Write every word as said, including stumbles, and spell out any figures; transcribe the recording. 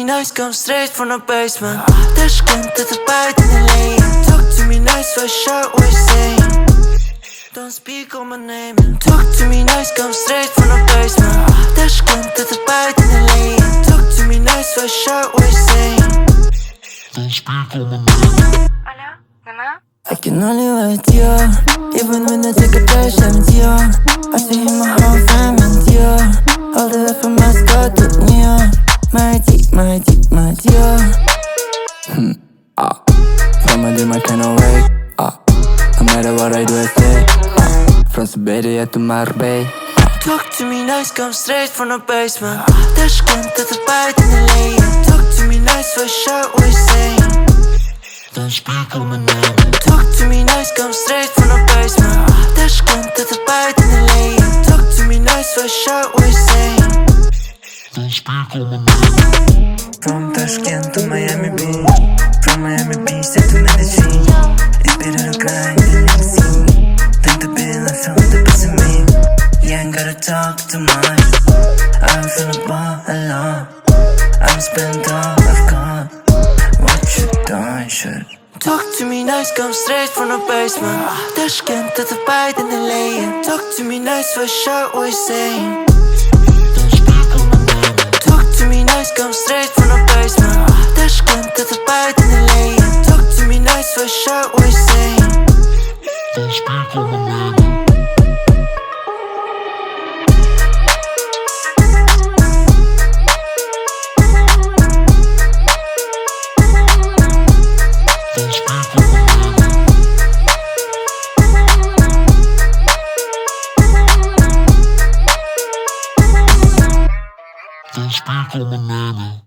nice, come straight from the basement. Dash can to the bite in the lane. Talk to me nice, so I shout what you're saying. Don't speak on my name. Talk to me nice, come straight from the basement. Dash can to the bite in the lane. Talk to me nice, so I shout what you're saying. Don't speak on my name. Алло, Мама? I can only wait, yeah. Even when I take a dash, I'm yeah. I see my whole family, yeah. All the way from Moscow to New York. My deep, my deep, my dear. Hmm, ah. From a dream I cannot wake, ah. No matter what I do, I stay, ah. From Siberia to Marbella. Talk to me nice, come straight from the basement. Dash can to the bite in the lane. Talk to me nice, so I shout what you're saying. Don't speak on my name. Talk to me nice, come straight from the basement. Dash can to the bite in the lane. Talk to me nice, so I shout what you're saying. Don't speak on my name. From Tashkent to Miami Beach. From Miami Beach to Medellin. It's better to grind than you see. Think the bill I found the best in me. Yeah, ain't gotta talk too much. I'm feeling ball alone. I'm spent all I've got. What you done, shit? Talk to me nice, come straight from the basement. Dash can to the bite in the lane. Talk to me nice, so I shout what you're saying. Don't speak on my name. Talk to me nice, come straight from the basement. Dash can to the bite in the lane. Talk to me nice, so I shout what you're saying. Don't speak on my name. Don't speak on my name. Don't speak on my name.